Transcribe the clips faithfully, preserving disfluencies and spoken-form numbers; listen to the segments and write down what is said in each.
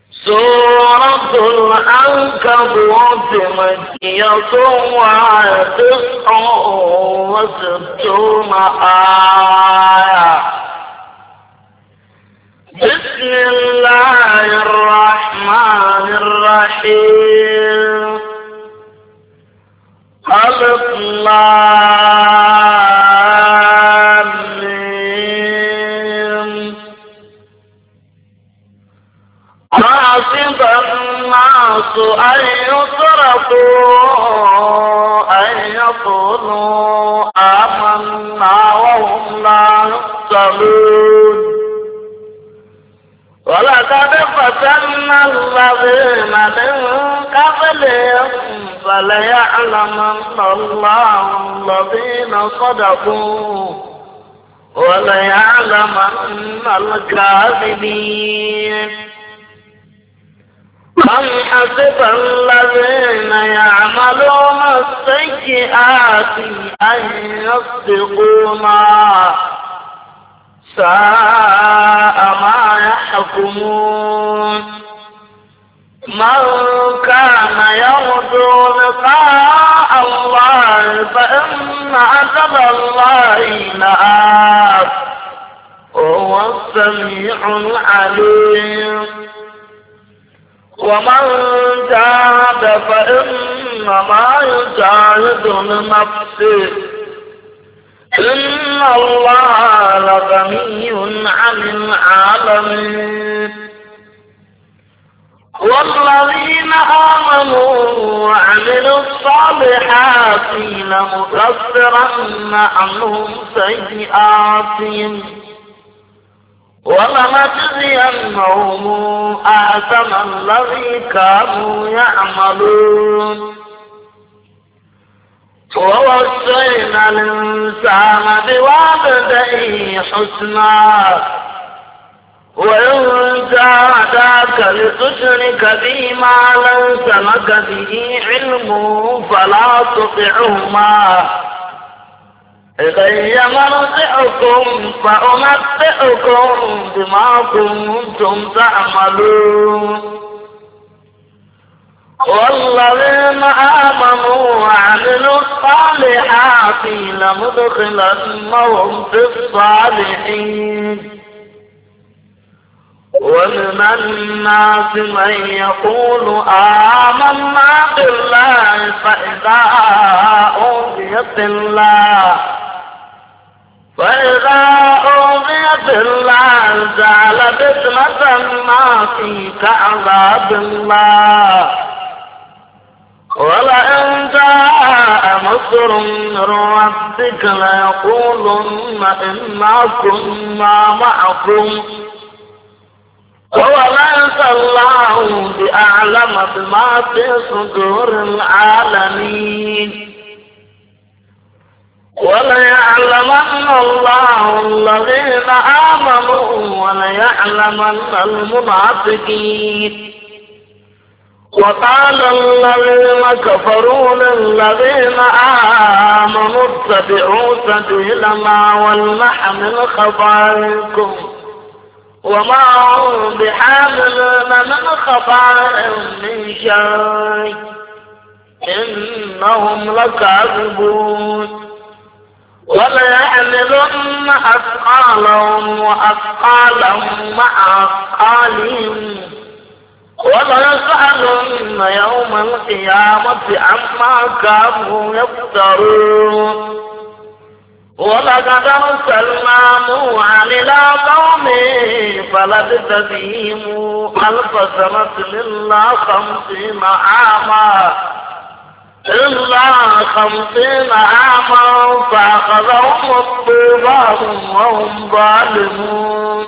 سورة العنكبوت مكية وهي تسع وستون آية. بسم الله الرحمن الرحيم. ألف لام ميم. حسب الناس أن يتركوا أن يقولوا آمنا وهم لا يفتنون. ولقد فتنا الذين من قبلهم فليعلمن الله الذين صدقوا وليعلمن الكاذبين. أم حسب الذين يعملون السيئات أن يسبقونا ساء ما يحكمون. من كان يرجو لقاء الله فإن أجل الله لآت وهو السميع العليم. ومن جاهد فإنما يجاهد لنفسه إن الله لغني عن العالمين. والذين آمنوا وعملوا الصالحات لنكفرن عنهم سيئاتهم ولنجزينهم أحسن الذي كانوا يعملون. ووصينا الإنسان بوالديه حسنا وإن جاهداك لتشرك بي ما ليس لك به علم فلا تطعهما إلي مرجعكم فأنبئكم بما كنتم تعملون. والذين آمنوا وعملوا الصالحات لندخلنهم في الصالحين. ومن الناس من يقول آمنا بالله فإذا أوذي في الله فإذا أوذي في الله جعل فتنة الناس كعذاب الله. ولئن جاء نصر من ربك ليقولن إنا كنا معكم وليس الله بأعلم بما في صدور العالمين. وليعلمن الله الذين آمنوا وليعلمن المنافقين. وقال الذين كفروا للذين آمنوا اتبعوا سبيلنا ولنحمل خطاياكم وما هم بحاملين من خطاياهم من شيء إنهم لكاذبون. وليحملن أثقالهم وأثقالهم مع أثقالهم وليسألن يوم القيامة عما كانوا يفترون. ولقد أرسلنا نوحا إلى قومه فلبث فيهم ألف سنة إلا خمسين عاما إلا خمسين عاما فأخذهم الطوفان وهم ظالمون.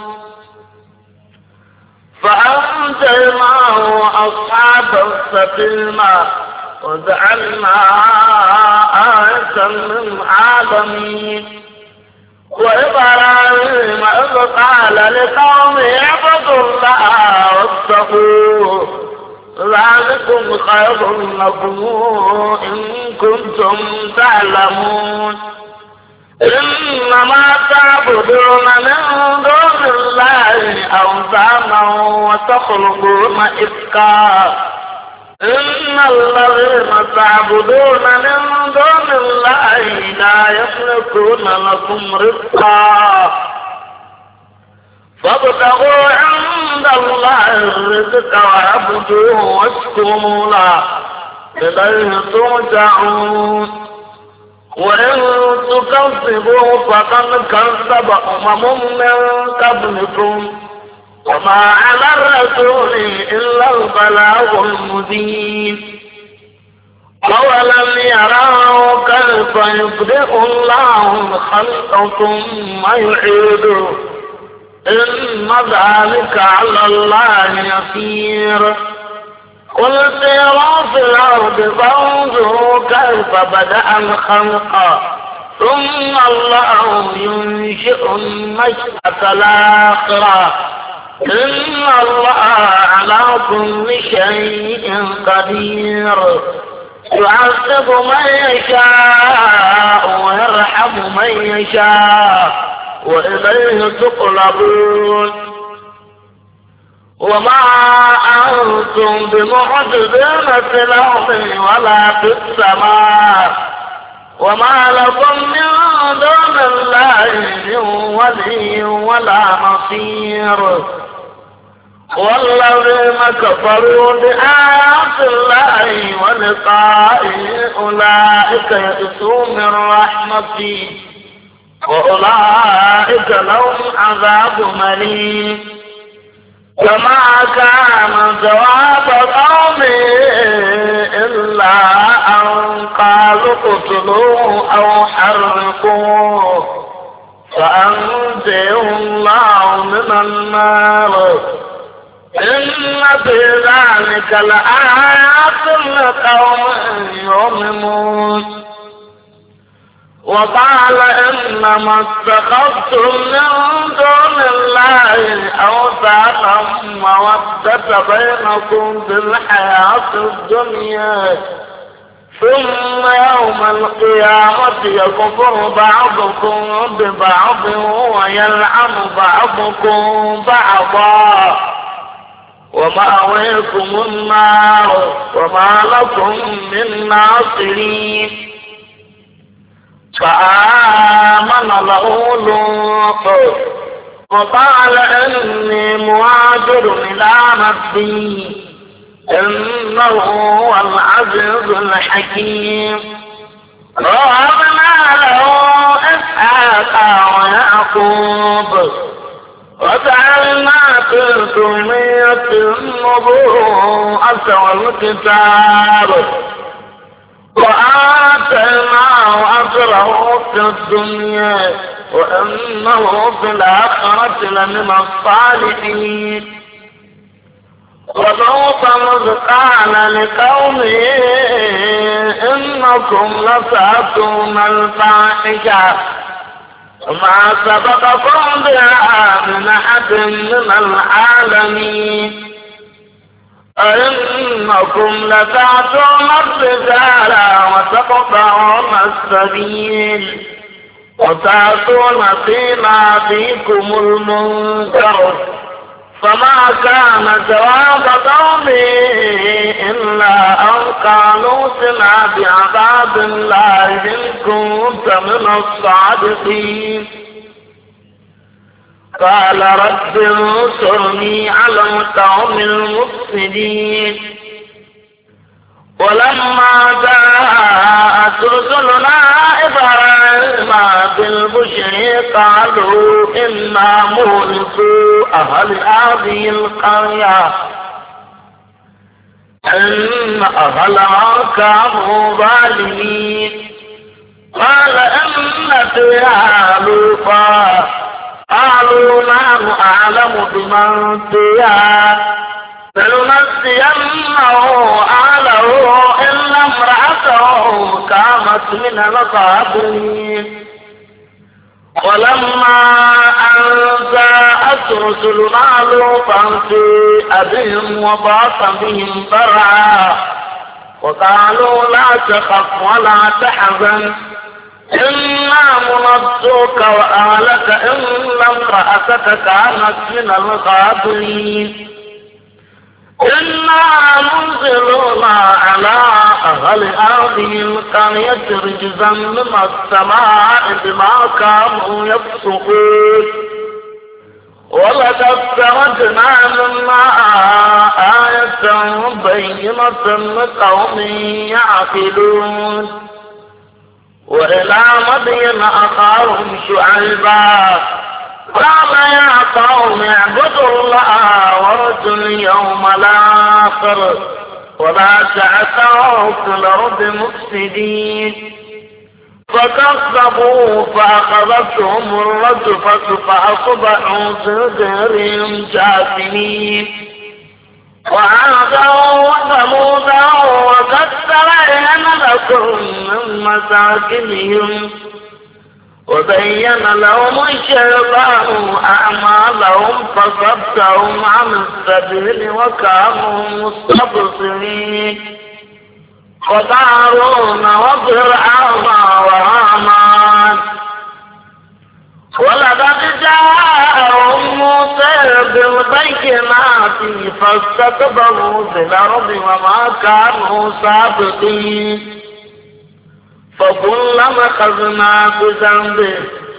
فأنجيناه وأصحاب السفينة وجعلناها آية للعالمين. وإبراهيم إذ قال لقومه اعبدوا الله واتقوه ذلكم خير لكم إن كنتم تعلمون. إنما تعبدون من دون الله أوثانا وتخلقون إفكا إن الذين تعبدون من دون الله لا يملكون لكم رزقا فابتغوا عند الله الرزق واعبدوه واشكروا له إليه ترجعون وإن تكذبوا فقد كذب أمم من قبلكم وما على الرسول إلا البلاغ المبين أولم يروا كيف يبدئ الله الخلق ثم يعيده إن ذلك على الله يسير قل سيروا في الأرض فانظروا كيف بدأ الخلق ثم الله ينشئ النشأة الآخرة إن الله على كل شيء قدير يعذب من يشاء ويرحم من يشاء وإليه تقلبون وما أنتم بمعجزين في الأرض ولا في السماء وما لكم من دون الله من ولي ولا نصير والذين كفروا بآيات الله ولقائه أولئك يئسوا من رحمتي وأولئك لهم عذاب أليم فما كان جواب قومه إلا أن قالوا اقتلوه أو حرقوه فأنجيه الله من النار إن في ذلك لآيات لقوم يؤمنون وقال إنما اتخذتم من دون الله أوثانا مودة بينكم في الحياة الدنيا ثم يوم القيامة يكفر بعضكم ببعض ويلعن بعضكم بعضا ومأويكم النار وما لكم من ناصرين فآمن له لوط وقال إني مهاجر إلى ربي إنه هو العزيز الحكيم ووهبنا له إسحاق ويعقوب وجعلنا في ذريته النبوءة والكتاب وآتيناه أجره في الدنيا وإنه في الآخرة لمن الصالحين ولوطا إذ قال لقومه إنكم لتأتون الفاحشة وما سبقكم بها من أحد من العالمين أئنكم لتعتون الرجال وتقطعون السبيل وتأتون في ناديكم المنكر فما كان جواب قومه إلا أن قالوا ائتنا بعذاب الله إن كنت من الصادقين قال رب انصرني على القوم المفسدين ولما جاءت رسلنا إبراهيم بالبشر قالوا إنا مهلكو أهل هذه القرية إن أهلها كانوا ظالمين قال إن فيها لوطا قالوا نحن أعلم بمن فيها فلنسينه أهله إلا امرأته كانت من الغابرين ولما أن جاءت رسلنا لوطا في أبيهم وضاق بهم ذرعا وقالوا لا تخف ولا تحزن إنا منجوك وأهلك إلا امرأتك كانت من الغابرين إنا منزلون على أهل هذه القرية رجزا من السماء بما كانوا يفسقون ولقد تركنا منها آية بينة لقوم يعقلون وإلى مدين أخاهم شعيبا قال يا قوم اعبدوا الله وارجوا اليوم الآخر ولا تعثوا في الأرض مفسدين فكذبوا فأخذتهم الرجفة فأصبحوا في ديرهم جاثمين وعادا وثمودا وقد تبين لكم من مساكنهم وبين لهم الشيطان أعمالهم فصدهم عن السبيل وكانوا مستبصرين وقارون وفرعون وهامان ولقد جاءهم موسى بالبينات فاستكبروا في الأرض وما كانوا سابقين فكلما أخذنا بذنبه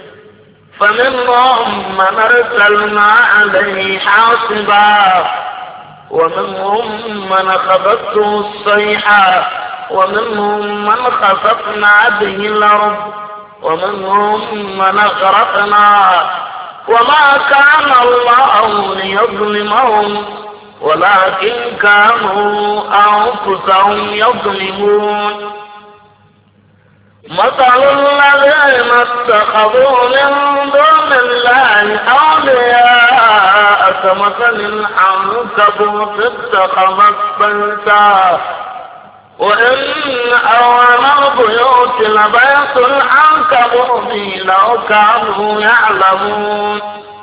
فمنهم من أرسلنا عليه حاصبا ومنهم من أخذته الصيحة ومنهم من خسفنا به الأرض ومنهم من أغرقنا وما كان الله ليظلمهم ولكن كانوا أنفسهم يظلمون مثل الذين اتخذوا من دون الله أولياء كمثل العنكبوت اتخذت بيتا وإن أول البيوت لبيت العنكبوت لو كانوا يعلمون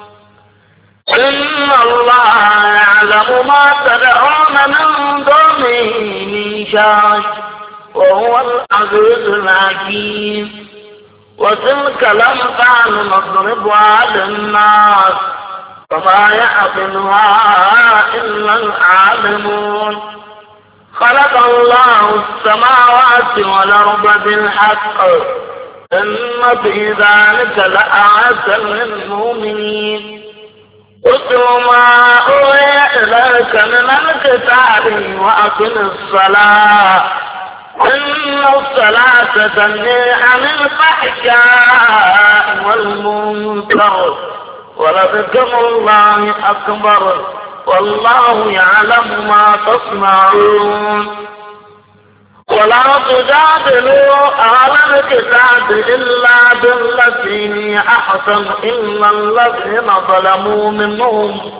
إن الله يعلم ما تدعون من دونه من شيء وهو العزيز الحكيم وتلك الأمثال نضربها للناس وما يعقلها إلا العالمون خلق الله السماوات والأرض بالحق إن في ذلك لآية للمؤمنين اتل ما أوحي إليك من الكتاب وأقم الصلاة إن الصلاة تنهي عن الفحشاء والمنكر ولذكر الله أكبر والله يعلم ما تصنعون ولا تجادلوا أهل الكتاب إلا بالتي هي أحسن إلا الذين ظلموا منهم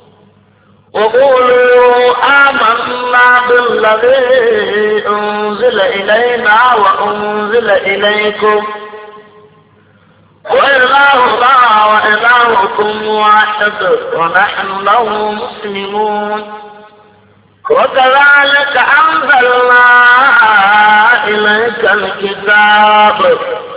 وقولوا آمنا بالذي أنزل إلينا وأنزل إليكم وإلهنا وإلهكم واحد ونحن له مسلمون وكذلك أنزلنا إليك الكتاب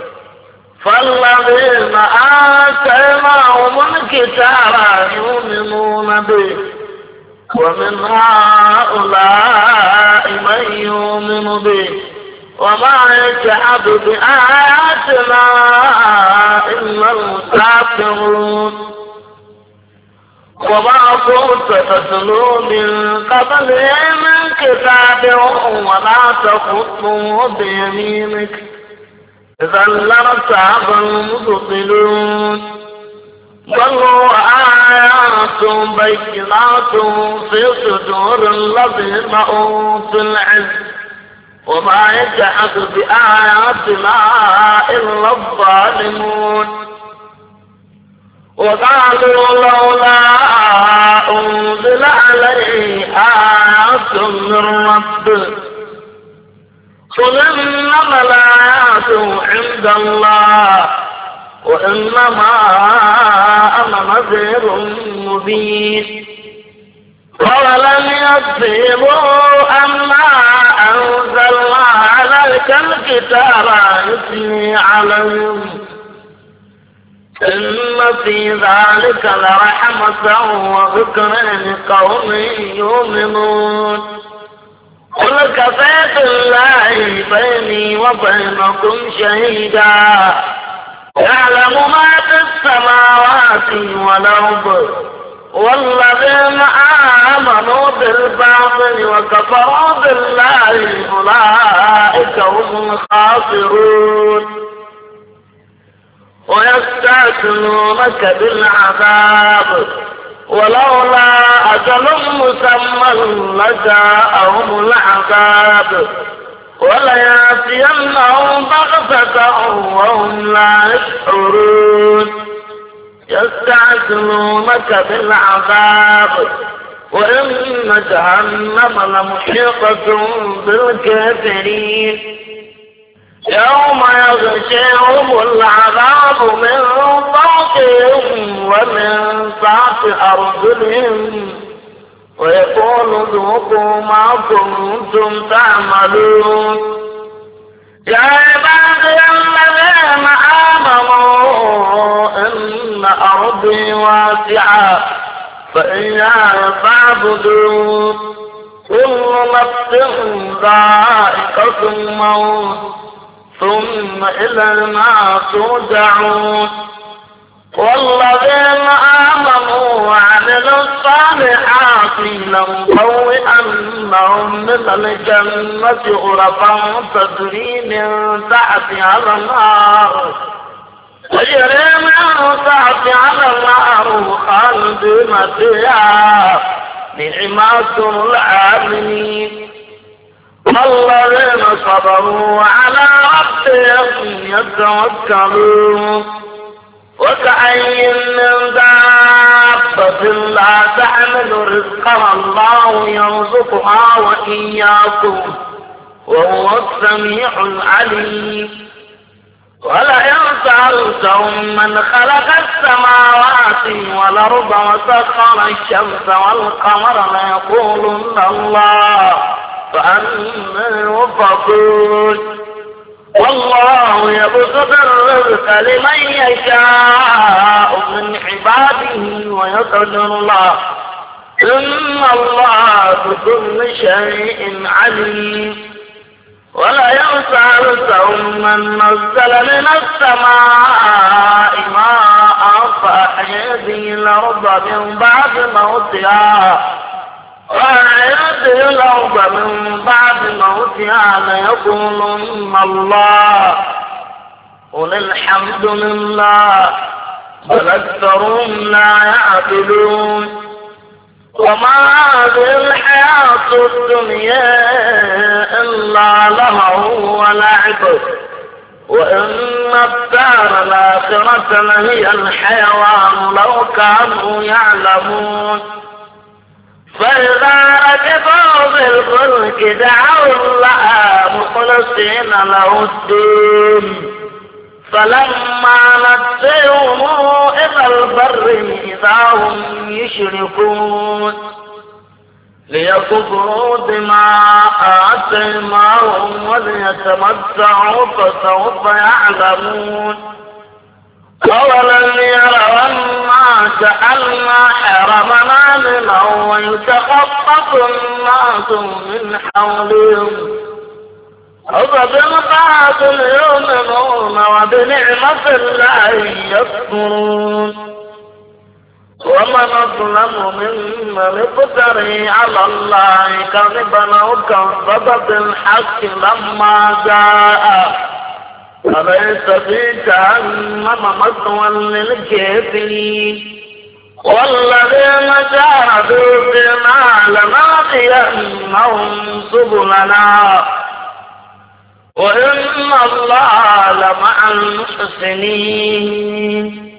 فالذين آتيناهم الكتاب يؤمنون به ومن هؤلاء من يؤمن به وما يجحد بآياتنا إلا الكافرون وما كنت تتلو من قبله من كتاب ولا تخطه بيمينك إذا لارتاب المبطلون بل هو آيات بينات في صدور الذين أوتوا العلم وما يجحد بآياتنا إلا الظالمون وقالوا لولا أنزل عليه آيات من ربه قل إنما الآيات عند الله وإنما أنا نذير مبين ولم يكذبوا أما أنزلنا عليك أوتيناك الكتاب يتلي عليهم إن في ذلك لرحمة وذكر لقوم يؤمنون قل كفى بالله بيني وبينكم شهيدا يعلم ما في السماوات والأرض والذين آمنوا بالباطل وكفروا بالله أولئك هم الخاسرون ويستعجلونك بالعذاب ولولا أجل مسمى لجاءهم العذاب وليأتينهم بغتة وهم لا يشعرون يستعجلونك بالعذاب وإن جهنم لمحيطة بالكافرين يوم يغشيهم العذاب من فوقهم ومن تحت أرجلهم ويقول ذوقوا ما كنتم تعملون يا عبادي الذين آمنوا إن أرضي واسعة فإياي فاعبدون كل نفس ذائقة الموت ثم إلينا ترجعون والذين آمنوا وعملوا الصالحات لنبوئنهم من الجنة غرفا تجري من تحتها الأنهار تجري من تحتها الأنهار خالدين فيها نعمة العاملين الذين صبروا على ربهم يتوكلون وكأي من دابة لا تحمل رزقها الله يرزقها وإياكم وهو السميع العليم ولئن سألتهم من خلق السماوات والأرض وسخر الشمس والقمر ليقولن الله فأنا يؤفكون والله يبسط الرزق لمن يشاء من عباده ويقدر الله إن الله بكل شيء عليم ولئن سألتهم من نزل من السماء ماء فأحيا به الأرض من بعد موتها وأحيا الأرض من بعد موتها ليقولن الله قل الحمد لله بل أكثرهم لا يعقلون وما هذه الحياة الدنيا إلا لهو ولعب وإن الدار الآخرة لهي الحيوان لو كانوا يعلمون فإذا ركبوا بالفلك دعوا الله مخلصين له الدين فلما نجيهم إلى البر إذا هم يشركون ليكفروا بما آتيناهم وليتمتعوا فسوف يعلمون أولم يروا أنا جعلنا حرمنا آمنا ويتخطف الناس من حولهم أفبالباطل يؤمنون وبنعمة الله يكفرون ومن أظلم ممن افتري على الله كذبا أو كذب بالحق لما جاء أليس في جهنم مثوى للكافرين والذين جاهدوا فينا لنهدينهم سبلنا وإن الله لمع المحسنين